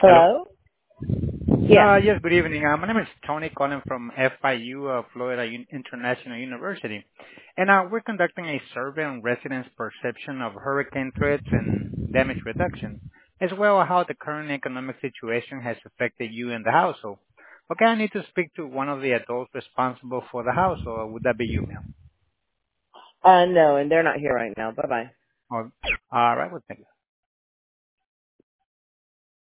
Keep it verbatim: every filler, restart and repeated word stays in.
Hello? Hello? Yeah. Uh, yes, good evening. Uh, my name is Tony calling from F I U, uh, Florida Un- International University. And uh, we're conducting a survey on residents' perception of hurricane threats and damage reduction, as well as how the current economic situation has affected you and the household. Okay, I need to speak to one of the adults responsible for the household. Or would that be you, ma'am? Uh, no, and they're not here right now. Bye-bye. Or, all right, well, thank you.